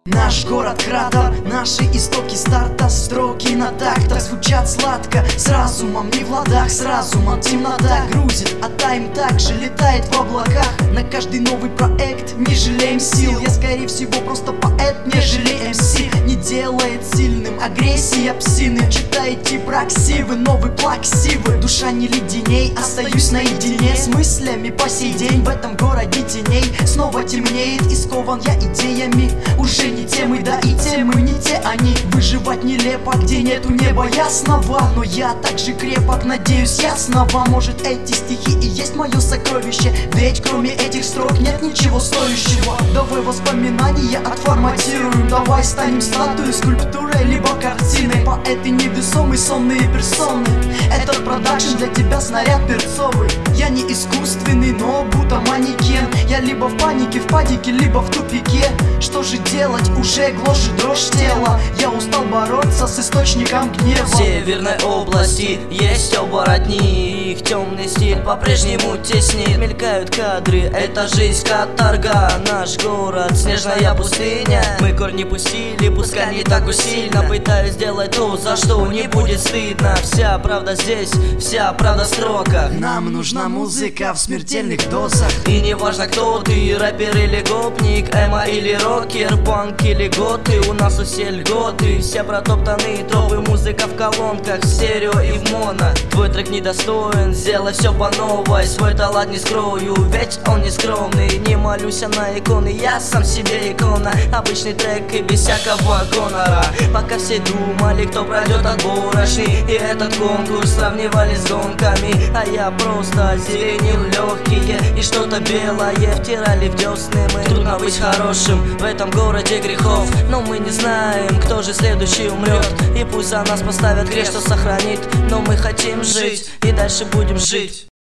Наш город кратер, наши истоки старта. Строки на тактах звучат сладко. С разумом не в ладах, с разумом темнота грузит, а тайм также летает в облаках. На каждый новый проект не жалеем сил. Я скорее всего просто поэт, нежели МС. Не делает сильным агрессия псины. Читаете проксивы, новый плаксивы. Душа не леденей, остаюсь наедине с мыслями по сей день. В этом городе теней снова темнеет, и скован я идеями. Уже не те мы, да и те мы, не те они. Выживать нелепо, где нету неба ясного. Но я так же крепок, надеюсь, ясного. Может, эти стихи и есть мое сокровище, ведь кроме этих строк нет ничего стоящего. Давай воспоминания отформатируем, давай станем статуей, скульптурой, либо картиной. Поэты невесомые, сонные персоны. Этот продакшн для тебя снаряд перцовый. Я не искусственный, но будто манекен. Я либо в панике, в падике, либо в тупике. Что же делать, уже гложет дрожь тела. Я устал бороться с источником гнева. В Северной области есть оборотни, их темный стиль по-прежнему теснит. Мелькают кадры, это жизнь каторга. Наш город, снежная пустыня. Мы корни пустили, пускай не так уж сильно. Пытаюсь сделать то, за что не будет стыдно. Вся правда здесь, вся правда в строках. Нам нужна музыка в смертельных дозах. И не важно, кто ты, рэпер или гопник, эмо или рокер, панк или готы. У нас все льготы, все протоптанные тропы. Музыка в колонках, в стерео и в моно. Твой трек недостоин, сделай все по новой. Свой талант не скрою, ведь он не скромный. Не молюсь на иконы, я сам себе икона. Обычный трек и без всякого гонора. Пока все думали, кто пройдет отборочный, и этот конкурс сравнивали с гонками. А я просто зеленил легкие и что-то белое втирали в десны. Мы трудно быть хорошим в этом городе грехов, но мы не знаем, кто же следующий умрет. И пусть за нас поставят крест, что сохранит, но мы хотим жить и дальше будем жить.